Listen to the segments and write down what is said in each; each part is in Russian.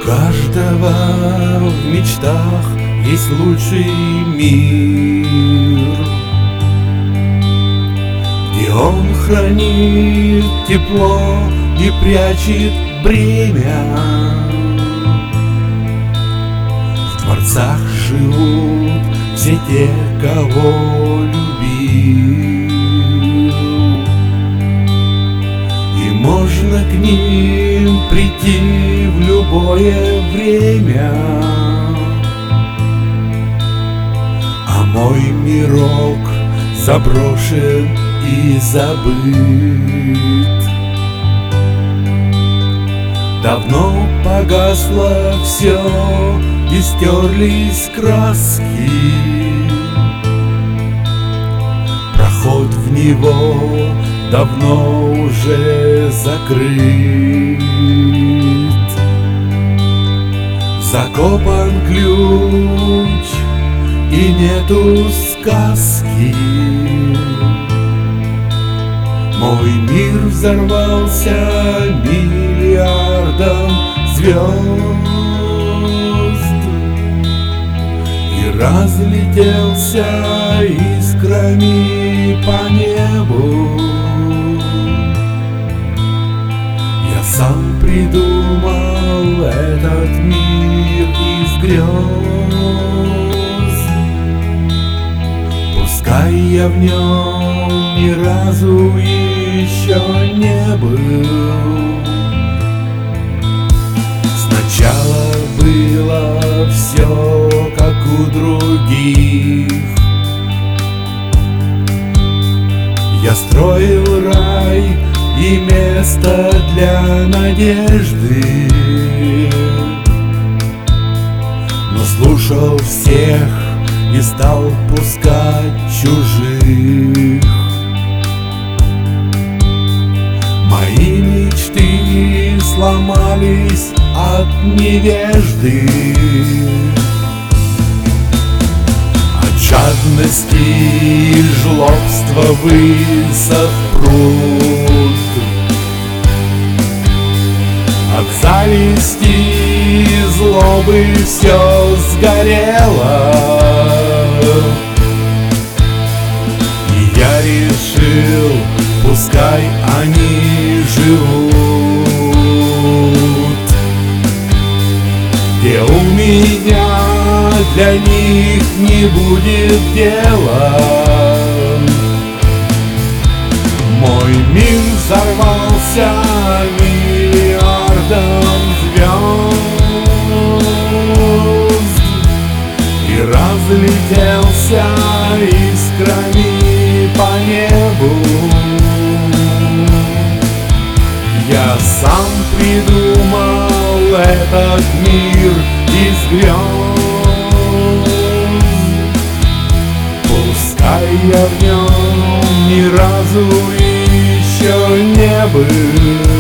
каждого в мечтах есть лучший мир, где он хранит тепло и прячет бремя. В дворцах живут все те, кого любил, и можно к ним прийти в любое время. А мой мирок заброшен и забыт, давно погасло все и стерлись краски. Проход в него давно уже закрыт, закопан ключ и нету сказки. Мой мир взорвался миллиардом звезд и разлетелся искрами по небу. Я сам придумал этот мир из грез, пускай я в нем ни разу еще не был. Сначала было все как у других, я строил рай и место для надежды, но слушал всех и стал пускать чужих. Мои мечты сломались от невежды, от жадности и жлобства высох пруд, от зависти и злобы все сгорело. И я решил, пускай они живут, где у меня для них не будет дела. Мой мир взорвался миллиардом звезд и разлетелся искрами по небу. Я сам придумал этот мир из грез, пускай я в нем ни разу еще не был.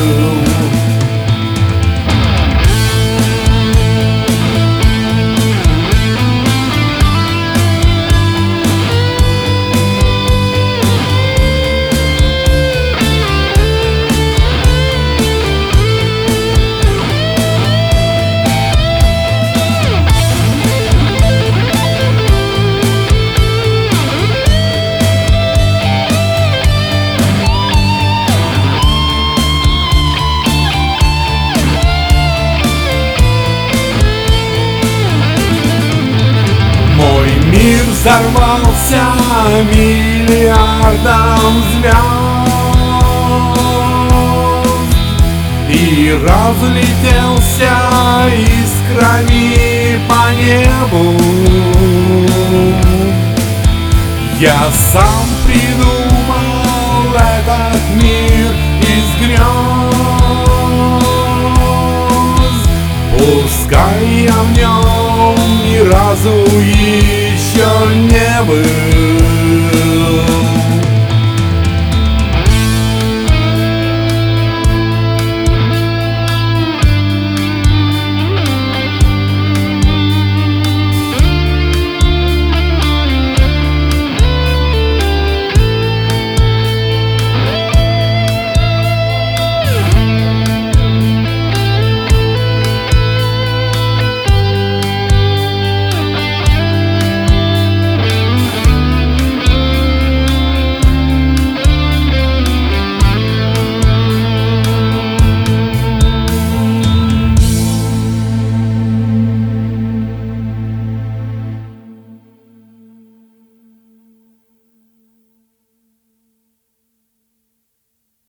Мир взорвался миллиардом звезд и разлетелся искрами по небу. Я сам придумал этот мир из грез, пускай я в нем ни разу еще не был.